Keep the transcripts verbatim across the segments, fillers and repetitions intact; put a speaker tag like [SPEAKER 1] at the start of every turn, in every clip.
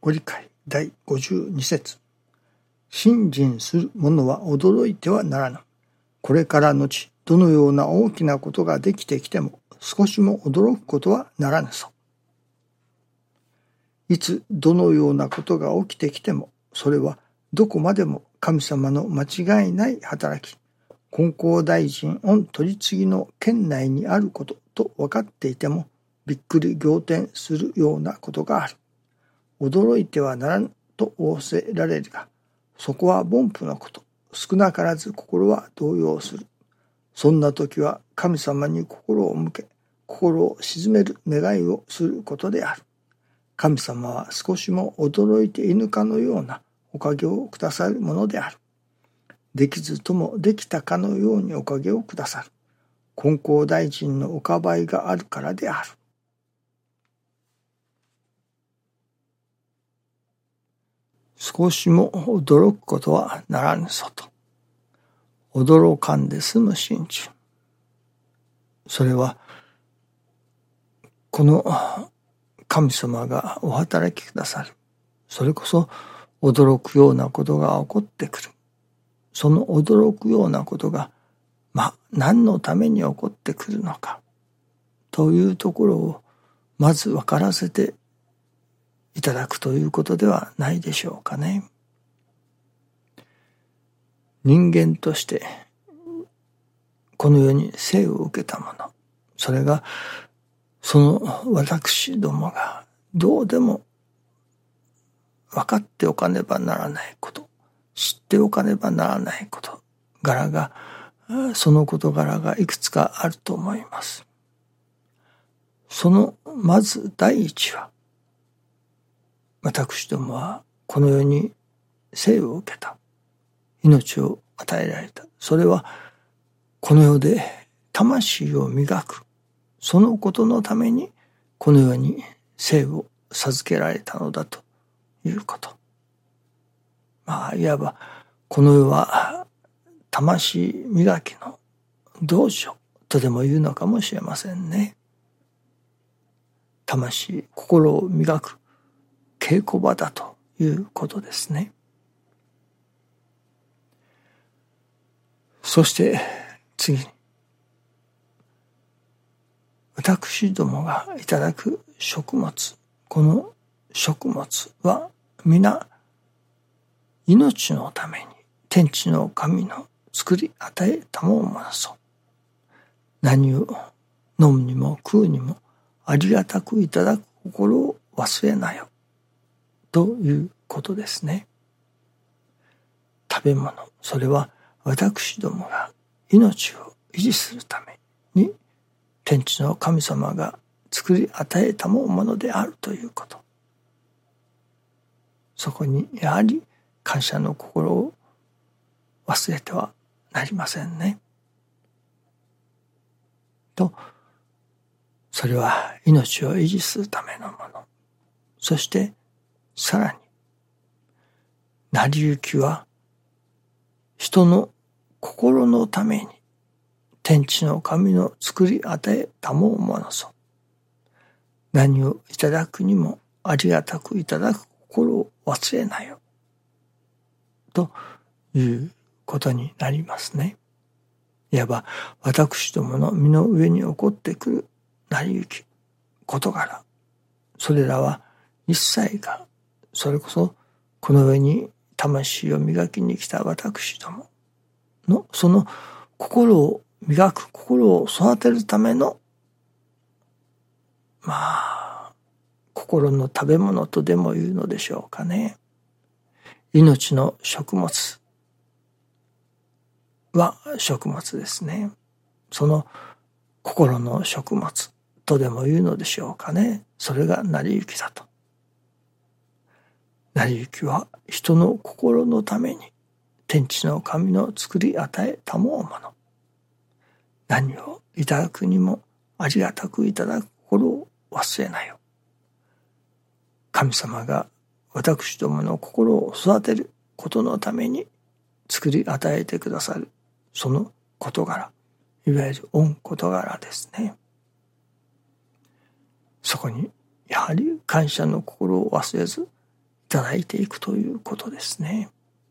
[SPEAKER 1] ご理解だいごじゅうに節。信心する者は驚いてはならぬ。これからのち、どのような大きなことができてきても、少しも驚くことはならぬぞ。いつどのようなことが起きてきても、それはどこまでも神様の間違いない働き、金光大臣御取次の圏内にあることと分かっていても、びっくり仰天するようなことがある。驚いてはならぬと仰せられるが、そこは凡夫のこと。少なからず心は動揺する。そんな時は神様に心を向け、心を静める願いをすることである。神様は少しも驚いていぬかのようなおかげをくださるものである。できずともできたかのようにおかげをくださる。金光大臣のおかばいがあるからである。少しも驚くことはならぬぞと。驚かんで済む心中。それは、この神様がお働きくださる。それこそ驚くようなことが起こってくる。その驚くようなことが、まあ、何のために起こってくるのか、というところを、まず分からせていただくということではないでしょうかね。人間としてこの世に生を受けたもの、それがその私どもがどうでも分かっておかねばならないこと、知っておかねばならないこと柄が、その事柄がいくつかあると思います。そのまず第一は、私どもはこの世に生を受けた。命を与えられた。それはこの世で魂を磨く。そのことのためにこの世に生を授けられたのだということ。まあいわばこの世は魂磨きの道場とでも言うのかもしれませんね。魂、心を磨く稽古場だということですね。そして次に、私どもがいただく食物、この食物は皆命のために天地の神の作り与えたものぞ。何を飲むにも食うにもありがたくいただく心を忘れなよということですね。食べ物、それは私どもが命を維持するために天地の神様が作り与えたものであるということ。そこにやはり感謝の心を忘れてはなりませんね。と、それは命を維持するためのもの。そしてさらに、成り行きは人の心のために天地の神の作り与えたものぞ。何をいただくにもありがたくいただく心を忘れなよということになりますね。いわば私どもの身の上に起こってくる成り行き、事柄、それらは一切がそれこそこの上に魂を磨きに来た私どものその心を磨く、心を育てるためのまあ心の食べ物とでも言うのでしょうかね。命の食物は食物ですね。その心の食物とでも言うのでしょうかね。それが成り行きだと。成り行きは人の心のために天地の神の作り与えたもの。何をいただくにもありがたくいただく心を忘れなよ。神様が私どもの心を育てることのために作り与えてくださるその事柄、いわゆる御事柄ですね。そこにやはり感謝の心を忘れずただいていくということですね。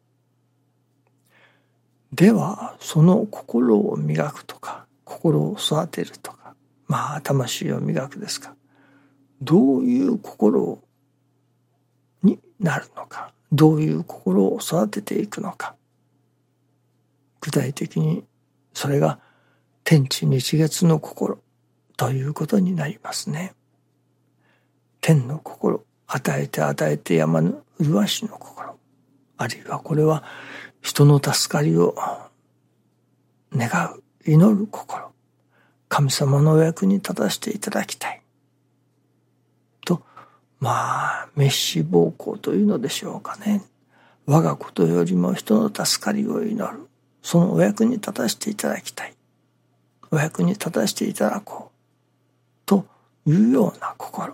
[SPEAKER 1] では、その心を磨くとか、心を育てるとか、まあ、魂を磨くですか。どういう心になるのか、どういう心を育てていくのか。具体的に、それが天地日月の心ということになりますね。天の心、与えて与えてやまぬ麗しの心。あるいはこれは人の助かりを願う、祈る心。神様のお役に立たせていただきたい。と、まあ、滅私暴行というのでしょうかね。我がことよりも人の助かりを祈る。そのお役に立たせていただきたい。お役に立たせていただこう。というような心。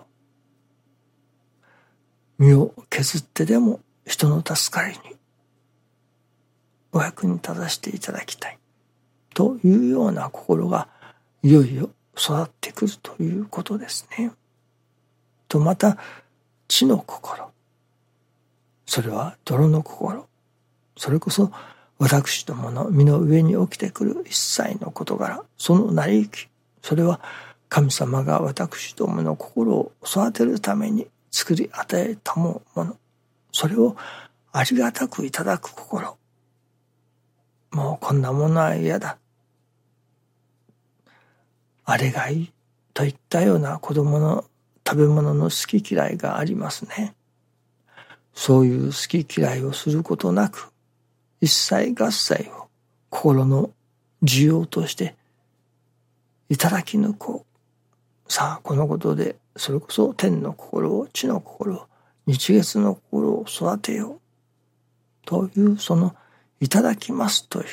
[SPEAKER 1] 身を削ってでも人の助かりにお役に立たせていただきたい。というような心がいよいよ育ってくるということですね。とまた、地の心。それは泥の心。それこそ私どもの身の上に起きてくる一切の事柄、その成り行き。それは神様が私どもの心を育てるために作り与えたもの。それをありがたくいただく心。もうこんなものは嫌だ。あれがいい。といったような子供の食べ物の好き嫌いがありますね。そういう好き嫌いをすることなく、一切合切を心の需要としていただき抜こう。さあ、このことで、それこそ天の心を、地の心を、日月の心を育てよう。という、その、いただきますという。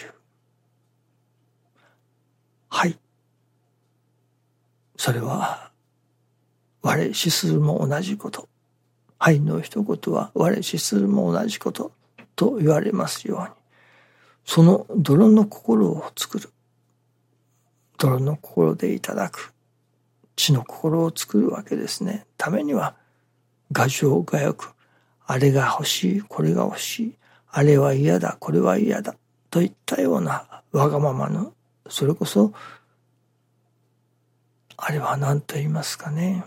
[SPEAKER 1] はい。それは、我死するも同じこと。はいの一言は、我死するも同じこと。と言われますように。その泥の心を作る。泥の心でいただく。地の心を作るわけですね。ためには、牙城がよく、あれが欲しい、これが欲しい、あれは嫌だ、これは嫌だ、といったようなわがままの、それこそ、あれは何と言いますかね。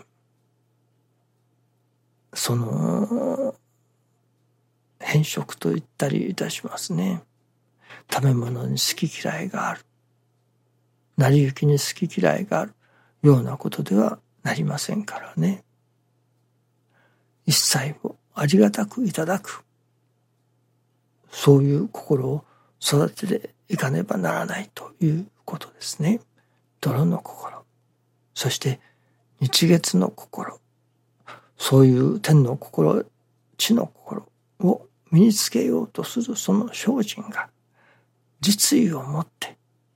[SPEAKER 1] その、変色と言ったりいたしますね。食べ物に好き嫌いがある。成り行きに好き嫌いがあるようなことではなりませんからね。一切をありがたくいただく。そういう心を育てていかねばならないということですね。泥の心。そして日月の心。そういう天の心、地の心を身につけようとするその精進が実意をもって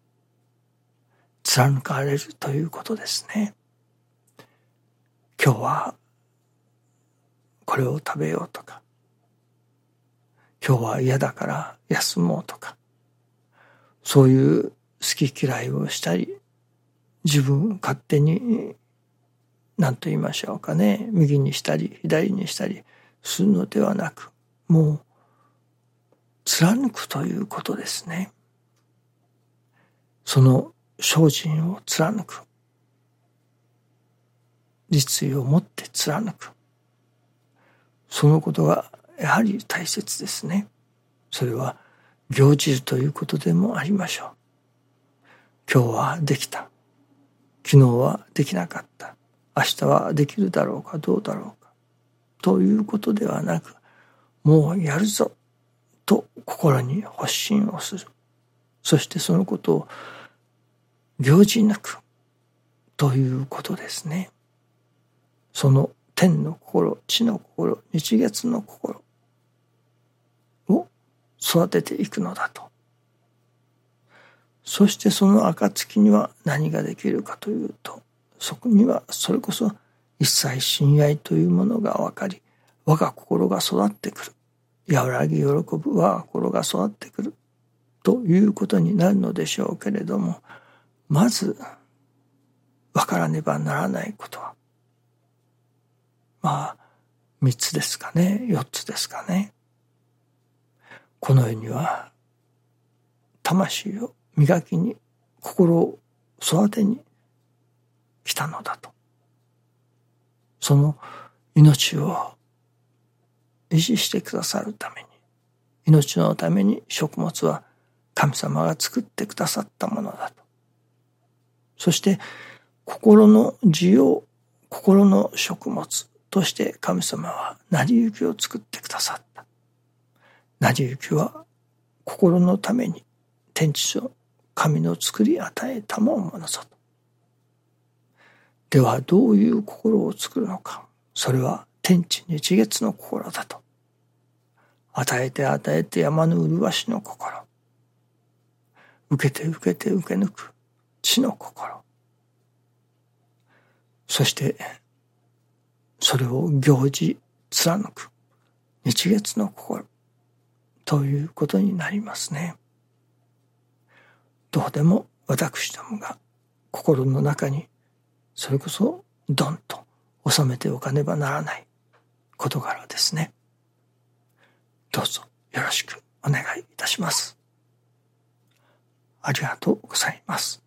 [SPEAKER 1] 貫かれるということですね。今日はこれを食べようとか、今日は嫌だから休もうとか、そういう好き嫌いをしたり、自分勝手に何と言いましょうかね、右にしたり左にしたりするのではなく、もう貫くということですね。その精進を貫く。実意をもって貫く。そのことがやはり大切ですね。それは行じるということでもありましょう。今日はできた。昨日はできなかった。明日はできるだろうかどうだろうか。ということではなく、もうやるぞと心に発心をする。そしてそのことを行じ抜くということですね。その天の心、地の心、日月の心を育てていくのだと。そしてその暁には何ができるかというと、そこにはそれこそ一切親愛というものが分かり、我が心が育ってくる。和らぎ喜ぶ我が心が育ってくる。ということになるのでしょうけれども、まず分からねばならないことは、まあ、 三つですかね、四つですかね。この世には魂を磨きに、心を育てに来たのだと。その命を維持してくださるために、命のために食物は神様が作ってくださったものだと。そして心の需要、心の食物として神様は成り行きを作ってくださった。成り行きは心のために天地の神の作り与えたものぞと。ではどういう心を作るのか。それは天地日月の心だと。与えて与えて山の麗しの心。受けて受けて受け抜く地の心。そしてそれを行事貫く日月の心ということになりますね。どうでも私どもが心の中にそれこそドンと収めておかねばならない事柄ですね。どうぞよろしくお願いいたします。ありがとうございます。